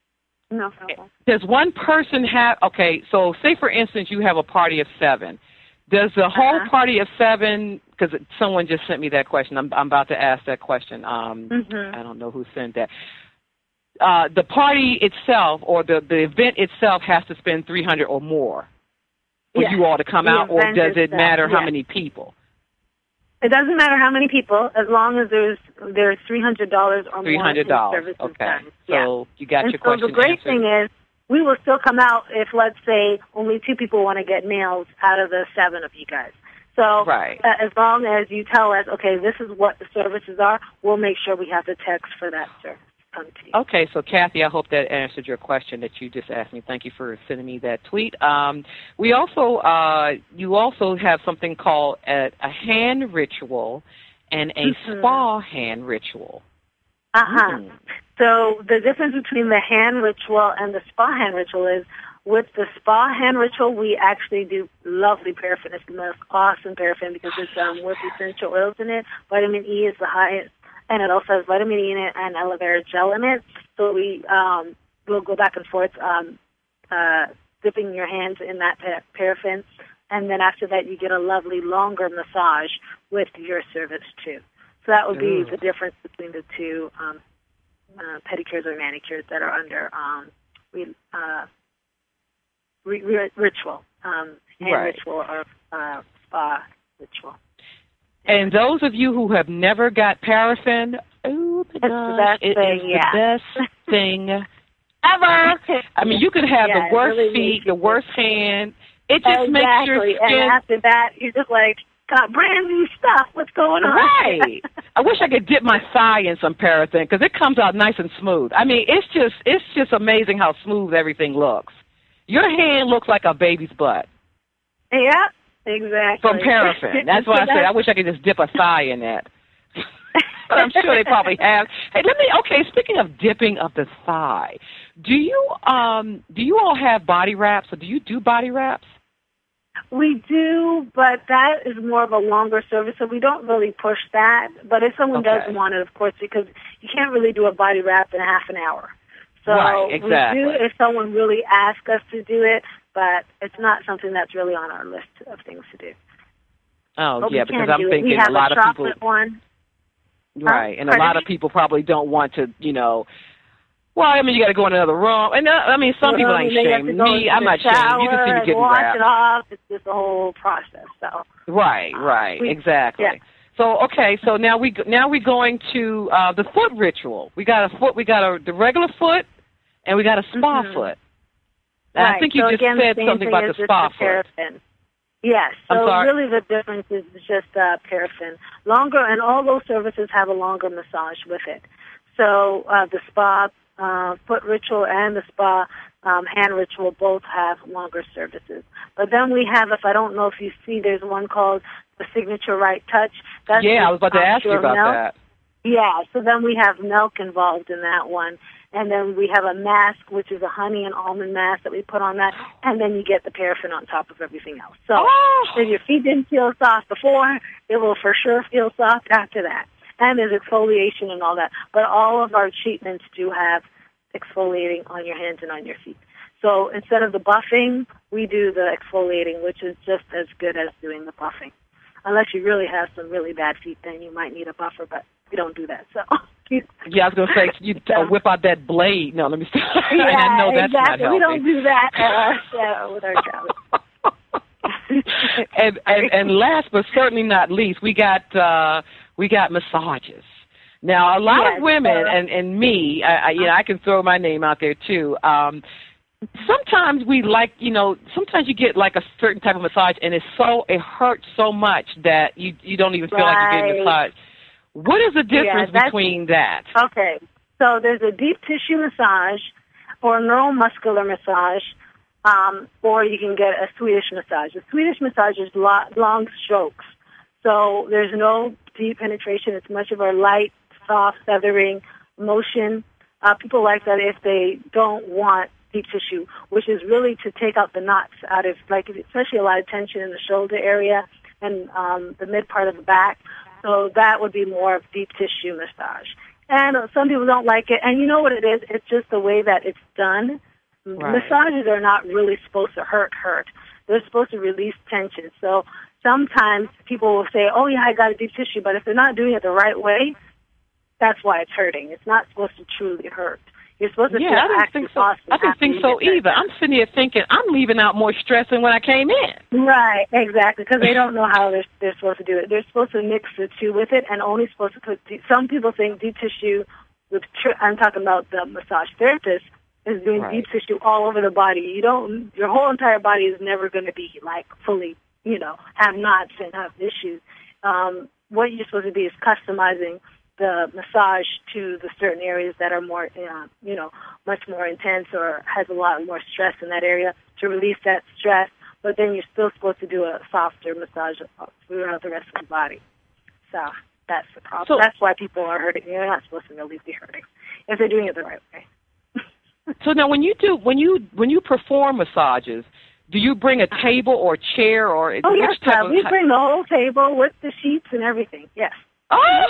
No problem. Does one person have? Okay, so say for instance you have a party of seven. Does the whole uh-huh. party of seven? Because someone just sent me that question. I'm I'm about to ask that question. Um, mm-hmm. I don't know who sent that. Uh, the party itself or the the event itself has to spend three hundred or more for yes. you all to come the out, or does it itself. matter how yes. many people? It doesn't matter how many people, as long as there's there's three hundred dollars or more. Three hundred dollars. Services Okay. done. So yeah. you got and your so question the great answered. thing is, we will still come out if, let's say, only two people want to get nails out of the seven of you guys. So right. uh, as long as you tell us, okay, this is what the services are, we'll make sure we have the text for that service come to you. Okay, so Kathy, I hope that answered your question that you just asked me. Thank you for sending me that tweet. Um, we also, uh, you also have something called a, a hand ritual and a mm-hmm. spa hand ritual. Uh-huh. Mm. So the difference between the hand ritual and the spa hand ritual is, with the spa hand ritual, we actually do lovely paraffin. It's the most awesome paraffin because it's um, with essential oils in it. Vitamin E is the highest, and it also has vitamin E in it and aloe vera gel in it. So we um, will go back and forth, um, uh, dipping your hands in that pa- paraffin, and then after that you get a lovely longer massage with your service too. So that would be Ooh. the difference between the two um, uh, pedicures or manicures that are under um, we, uh, Re- re- ritual, um, hand right. ritual or uh, spa ritual. And those of you who have never got paraffin, oh my it's gosh, the best it thing, is yeah. the best thing ever. I mean, you could have yeah, the worst really feet, the worst hand. It just exactly. makes your skin. And after that, you're just like, got brand new stuff. What's going on? Right. I wish I could dip my thigh in some paraffin because it comes out nice and smooth. I mean, it's just it's just amazing how smooth everything looks. Your hand looks like a baby's butt. Yeah, exactly. From paraffin. That's why I said I wish I could just dip a thigh in that. But I'm sure they probably have. Hey, let me. Okay, speaking of dipping of the thigh, do you um do you all have body wraps, or do you do body wraps? We do, but that is more of a longer service, so we don't really push that. But if someone Okay. does want it, of course, because you can't really do a body wrap in half an hour. So right, exactly. we do if someone really asks us to do it, but it's not something that's really on our list of things to do. Oh, but yeah, because I'm thinking we have a lot a of people... one. Right, huh? and a lot of people probably don't want to, you know... Well, I mean, you got to go in another room. And, uh, I mean, some well, people ain't shamed. Me, I'm not shamed. You just see me getting wash wrapped. it off. It's just a whole process, so... Right, right, we, exactly. Yeah. So okay, so now we now we're going to uh, the foot ritual. We got a foot, we got a the regular foot, and we got a spa mm-hmm. foot. And right. I think you so just again, said the something about the spa the foot. paraffin. Yes. So I'm sorry? really, the difference is just uh, paraffin. Longer, and all those services have a longer massage with it. So uh, the spa uh, foot ritual and the spa um, hand ritual both have longer services. But then we have, if I don't know if you see, there's one called the Signature Right Touch. That's yeah, I was about to ask you about milk. that. Yeah, so then we have milk involved in that one. And then we have a mask, which is a honey and almond mask that we put on that. And then you get the paraffin on top of everything else. So oh. if your feet didn't feel soft before, it will for sure feel soft after that. And there's exfoliation and all that. But all of our treatments do have exfoliating on your hands and on your feet. So instead of the buffing, we do the exfoliating, which is just as good as doing the buffing. Unless you really have some really bad feet, then you might need a buffer, but we don't do that. So yeah, I was going to say, you uh, whip out that blade. No, let me stop. Yeah, I know that's exactly. not healthy. We don't do that uh, uh, with our travelers. and, and and last but certainly not least, we got uh, we got massages. Now, a lot yes, of women uh, and and me, I, I, you know, I can throw my name out there too. Um, sometimes we like, you know, sometimes you get like a certain type of massage, and it's so it hurts so much that you you don't even feel right. like you're getting massaged. What is the difference yeah, between that? Okay, so there's a deep tissue massage or a neuromuscular massage, um, or you can get a Swedish massage. A Swedish massage is lo- long strokes, so there's no deep penetration. It's much of a light, soft, feathering motion. Uh, people like that if they don't want deep tissue, which is really to take out the knots out of, like, especially a lot of tension in the shoulder area and um, the mid part of the back. So that would be more of deep tissue massage. And uh, some people don't like it. And you know what it is? It's just the way that it's done. Right. Massages are not really supposed to hurt, hurt. They're supposed to release tension. So sometimes people will say, oh, yeah, I got a deep tissue. But if they're not doing it the right way, that's why it's hurting. It's not supposed to truly hurt. You're supposed to yeah, feel I didn't think so. awesome. I didn't think so either. I'm sitting here thinking I'm leaving out more stress than when I came in. Right, exactly, because they don't know how they're they're supposed to do it. They're supposed to mix the two with it, and only supposed to put. Deep, some people think deep tissue. With tri- I'm talking about the massage therapist is doing right. deep tissue all over the body. You don't. Your whole entire body is never going to be like fully, you know, have knots and have issues. Um, what you're supposed to be is customizing the massage to the certain areas that are more, uh, you know, much more intense or has a lot more stress in that area to release that stress. But then you're still supposed to do a softer massage throughout the rest of the body. So that's the problem. So, that's why people are hurting. They're not supposed to really be hurting if they're doing it the right way. So now, when you do, when you when you perform massages, do you bring a table or chair or oh which yes, type uh, of we bring the whole table with the sheets and everything. Yes. Oh.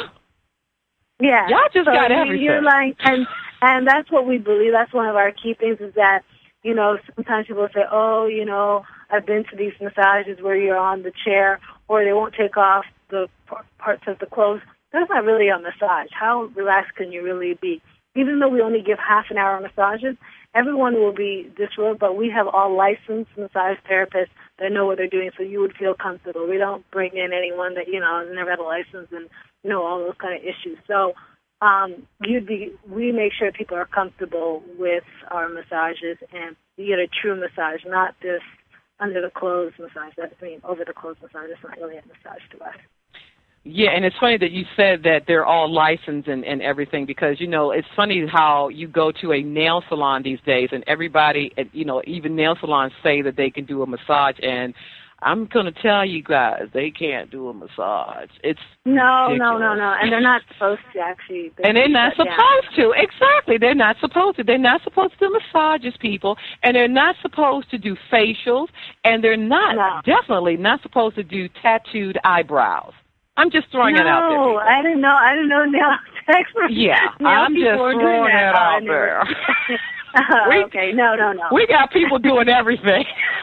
Yeah. Y'all just so got everything. You're like, and and that's what we believe. That's one of our key things is that, you know, sometimes people say, oh, you know, I've been to these massages where you're on the chair or they won't take off the parts of the clothes. That's not really a massage. How relaxed can you really be? Even though we only give half an hour massages, everyone will be disrobed, but we have all licensed massage therapists that know what they're doing, so you would feel comfortable. We don't bring in anyone that, you know, never had a license and, you know, all those kind of issues. So um, you'd be, we make sure people are comfortable with our massages and you get a true massage, not this under the clothes massage. That, I mean, over the clothes massage. It's not really a massage to us. Yeah, and it's funny that you said that they're all licensed and, and everything because, you know, it's funny how you go to a nail salon these days and everybody, you know, even nail salons say that they can do a massage. And I'm going to tell you guys, they can't do a massage. It's No, ridiculous. no, no, no. And they're not supposed to, actually. And they're not supposed to. Exactly. They're not supposed to. They're not supposed to do massages, people. And they're not supposed to do facials. And they're not, no. definitely not supposed to do tattooed eyebrows. I'm just throwing no, it out there. No, I didn't know. I didn't know nail Yeah, nail I'm just people are doing throwing that that out on there. uh, We- okay, no, no, no. We got people doing everything.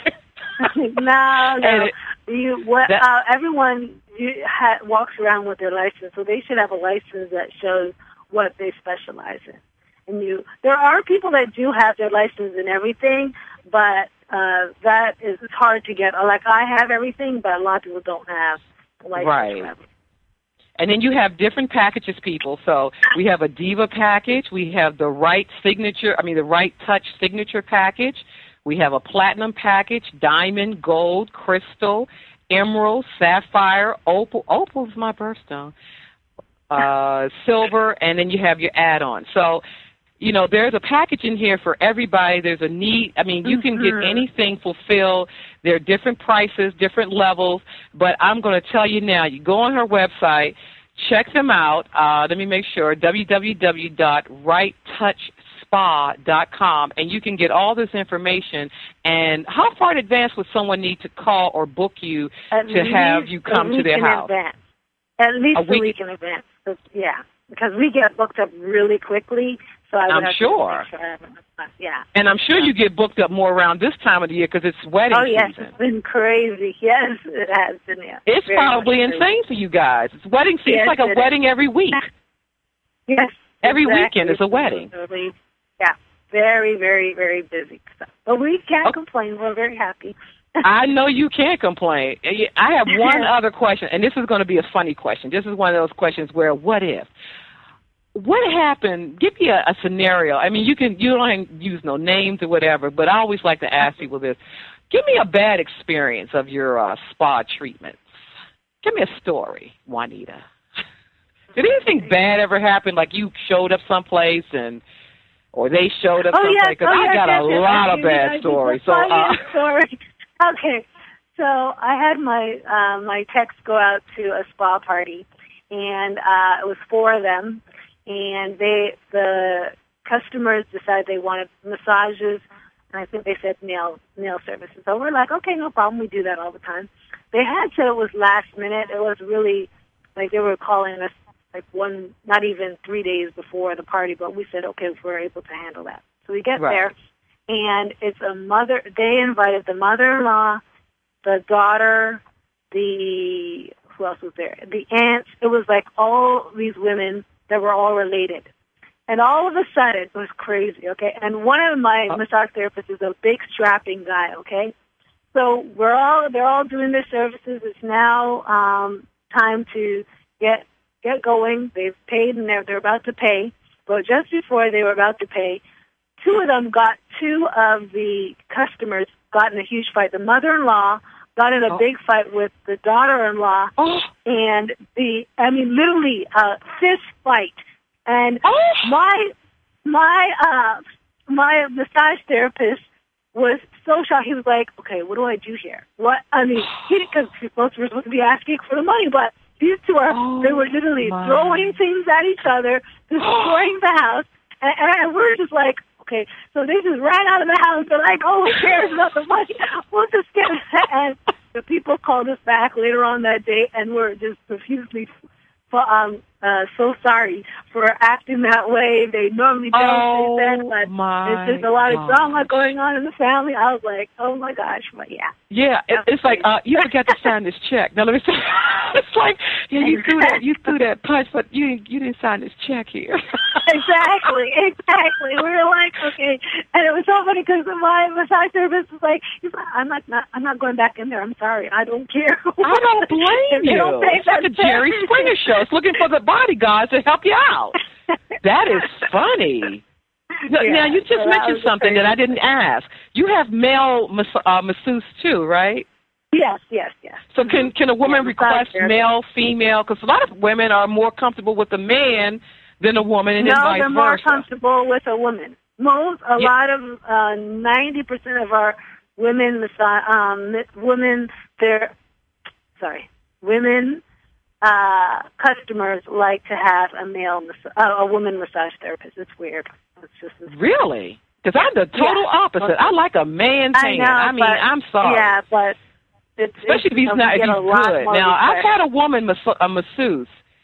no, no. And it- you, what, that- uh, everyone you, ha, walks around with their license, so they should have a license that shows what they specialize in. And you, there are people that do have their license and everything, but uh, that is it's hard to get. Like I have everything, but a lot of people don't have a license. Right. For everything. And then you have different packages, people. So we have a Diva package. We have the Right Signature, I mean the Right Touch Signature package. We have a Platinum package, Diamond, Gold, Crystal, Emerald, Sapphire, Opal. Opal's my birthstone. Uh, silver, and then you have your add-on. So, you know, there's a package in here for everybody. There's a need. I mean, you can Mm-hmm. get anything fulfilled. There are different prices, different levels, but I'm going to tell you now, you go on her website, check them out. Uh, let me make sure, w w w dot right touch spa dot com, and you can get all this information. And how far in advance would someone need to call or book you At to have you come to their house? Advance. At least A a week- week in advance. So, yeah, because we get booked up really quickly. So I would I'm have sure. To make sure I have enough time. Yeah. And I'm sure you get booked up more around this time of the year because it's wedding Oh yes, season. it's been crazy. Yes, it has been. Yeah. It's Very probably much insane for you guys. It's wedding season. Yes, it's like a it wedding every week. Yes. Every exactly. weekend is a wedding. Yeah. Very, very, very busy. But we can't Okay. complain. We're very happy. I know you can't complain. I have one other question, and this is going to be a funny question. This is one of those questions where, what if? What happened? Give me a, a scenario. I mean, you can you don't have to use no names or whatever, but I always like to ask people this. Give me a bad experience of your uh, spa treatments. Give me a story, Juanita. Did anything bad ever happen? Like you showed up someplace and, or they showed up Oh, someplace? yes. Because Oh, I yes, got yes, a yes. lot I of do. bad I do. stories. The So, uh, funniest story. Okay, so I had my uh, my techs go out to a spa party, and uh, it was four of them, and they the customers decided they wanted massages, and I think they said nail nail services. So we're like, okay, no problem. We do that all the time. They had said it was last minute. It was really like they were calling us like one, not even three days before the party, but we said, okay, we're able to handle that. So we get Right. there, and it's a mother, they invited the mother-in-law, the daughter, the, who else was there? The aunts. It was like all these women that were all related. And all of a sudden, it was crazy, okay? And one of my Oh. massage therapists is a big strapping guy, okay? So we're all, they're all doing their services. It's now um, time to get get going. They've paid and they're, they're about to pay. But just before they were about to pay, two of them got, two of the customers got in a huge fight. The mother-in-law got in a Oh. big fight with the daughter-in-law, oh, and the, I mean, literally a fist fight. And oh. my, my, uh, my massage therapist was so shocked. He was like, okay, what do I do here? What, I mean, he, because we're supposed to be asking for the money, but these two are, Oh, they were literally my. throwing things at each other, destroying the house, and, and we're just like, okay, so they just ran out of the house. They're like, oh, who cares about the money? We'll just get it. And the people called us back later on that day, and we're just profusely um, uh, so sorry for acting that way. They normally don't Oh, say that, but my there's just a lot of gosh. drama going on in the family. I was like, oh, my gosh, but yeah. Yeah, it, it's like uh, you forgot to sign this check. Now let me say, it's like yeah, you threw that you threw that punch, but you didn't you didn't sign this check here. Exactly, exactly. We were like, okay, and it was so funny because my massage therapist was like, he's like, I'm not, not, I'm not going back in there. I'm sorry, I don't care. I don't blame If they you. don't pay It's like that a Jerry service. Springer show. It's looking for the bodyguards to help you out. That is funny. Now, Yeah, now you just so that mentioned was something that I crazy. didn't ask. You have male mas- uh, masseuse too, right? Yes, yes, yes. So can can a woman Yeah, request massage male, female? Because a lot of women are more comfortable with a man than a woman, and No, then vice they're more versa. comfortable with a woman. Most, a Yeah. lot of, uh, ninety percent of our women, massa- um, women, they're, sorry, women, uh, customers like to have a male, mas- uh, a woman massage therapist. It's weird. It's just, it's Really? Because I'm the total Yeah. opposite. I like a man I tan. know, I mean, but, I'm sorry. Yeah, but it's, Especially if it's, he's we not if get he's a lot good. more Now, I've requests. had a woman mas- a masseuse,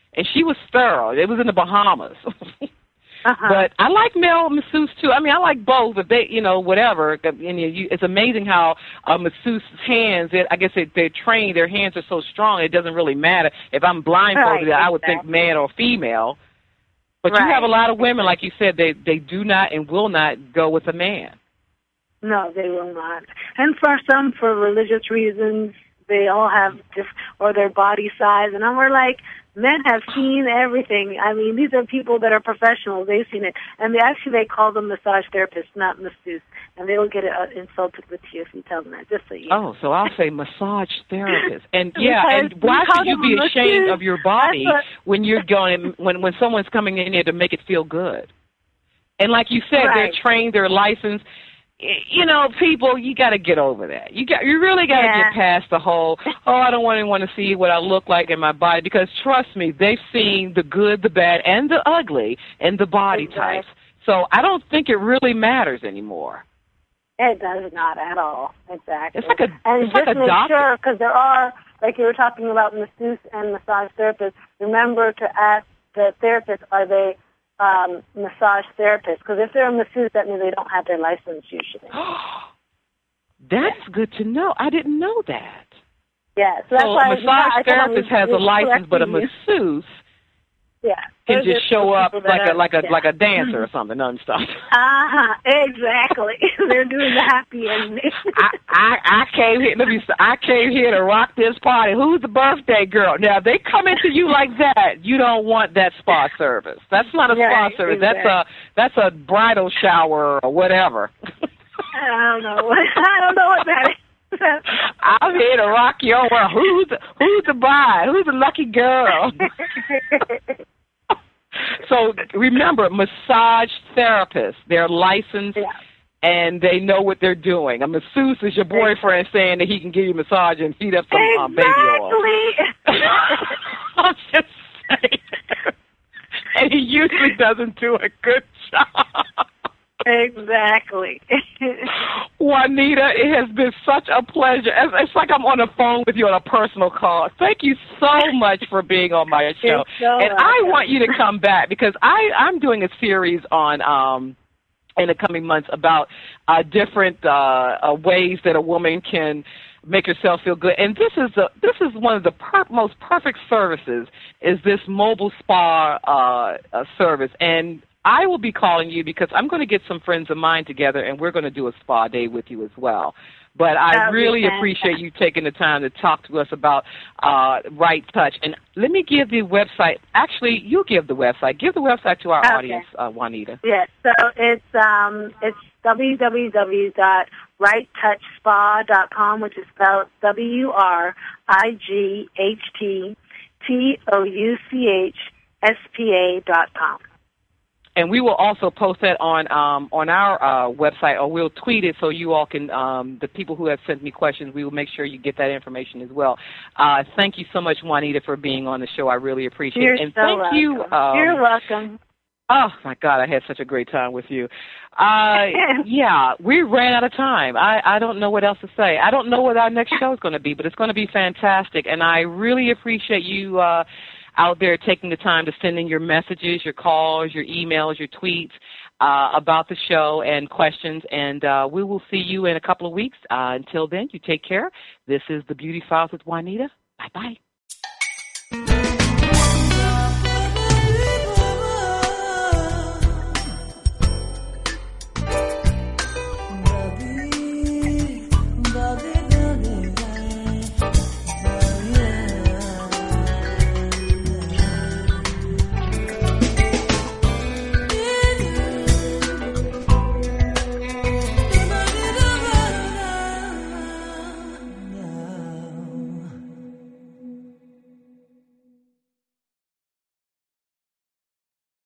and she was thorough. It was in the Bahamas. Uh-huh. But I like male masseuse too. I mean, I like both. If they, you know, whatever. And you, it's amazing how a masseuse's hands. It, I guess it, they're trained. Their hands are so strong. It doesn't really matter if I'm blindfolded. Right, I would exactly. think man or female. But right. you have a lot of women, like you said, they they do not and will not go with a man. No, they will not. And for some, for religious reasons, they all have just or their body size, and we're like. Men have seen everything. I mean, these are people that are professionals. They've seen it. And they actually, they call them massage therapists, not masseuse. And they will get uh, insulted with you if you tell them that, just so you know. Oh, so I'll say massage therapist. And, yeah, because and why should you be ashamed masseuse, of your body what, when you're going, when, when someone's coming in here to make it feel good? And like you said, right. they're trained, they're licensed. You know, people, you got to get over that. You got, you really got to yeah. get past the whole, oh, I don't want anyone to see what I look like in my body, because trust me, they've seen the good, the bad, and the ugly in the body exactly. types. So I don't think it really matters anymore. It does not at all. Exactly. It's like a, and it's just like a make doctor. sure, because there are, like you were talking about masseuse and massage therapists, remember to ask the therapist, are they Um, massage therapist, because if they're a masseuse, that means they don't have their license usually. That's good to know. I didn't know that. Yeah, so that's so why a massage I, therapist I has a license, but a masseuse yeah. can just show up like a like a yeah. like a dancer or something, non-stop. Uh-huh, exactly. They're doing the happy ending. I, I I came here. Let me. I came here to rock this party. Who's the birthday girl? Now if they come into you like that, you don't want that spa service. That's not a yeah, spa service. exactly. That's a that's a bridal shower or whatever. I don't know. I don't know what that is. I'm here to rock your world. Who's the, who's the bride? Who's the lucky girl? So remember, massage therapists, they're licensed yeah. and they know what they're doing. A masseuse is your boyfriend saying that he can give you a massage and heat up some exactly. uh, baby oil. I'm just saying. And he usually doesn't do a good job. Exactly. Juanita, it has been such a pleasure. It's, it's like I'm on the phone with you on a personal call. Thank you so much for being on my show. So and welcome. I want you to come back because I, I'm doing a series on um, in the coming months about uh, different uh, uh, ways that a woman can make herself feel good. And this is the this is one of the per- most perfect services is this mobile spa uh, uh, service. And I will be calling you because I'm going to get some friends of mine together, and we're going to do a spa day with you as well. But I really appreciate you taking the time to talk to us about uh, Right Touch. And let me give the website. Actually, you give the website. Give the website to our okay. audience, uh, Juanita. Yes. So it's um it's w w w dot right touch spa dot com, which is spelled W R I G H T T O U C H S P A dot com. And we will also post that on um, on our uh, website, or we'll tweet it so you all can, um, the people who have sent me questions, we will make sure you get that information as well. Uh, thank you so much, Juanita, for being on the show. I really appreciate You're it. And so thank welcome. you. Um, You're welcome. Oh, my God, I had such a great time with you. Uh, yeah, we ran out of time. I, I don't know what else to say. I don't know what our next show is going to be, but it's going to be fantastic. And I really appreciate you uh, out there taking the time to send in your messages, your calls, your emails, your tweets uh, about the show and questions. And uh, we will see you in a couple of weeks. Uh, until then, you take care. This is the Beauty Files with Juanita. Bye-bye.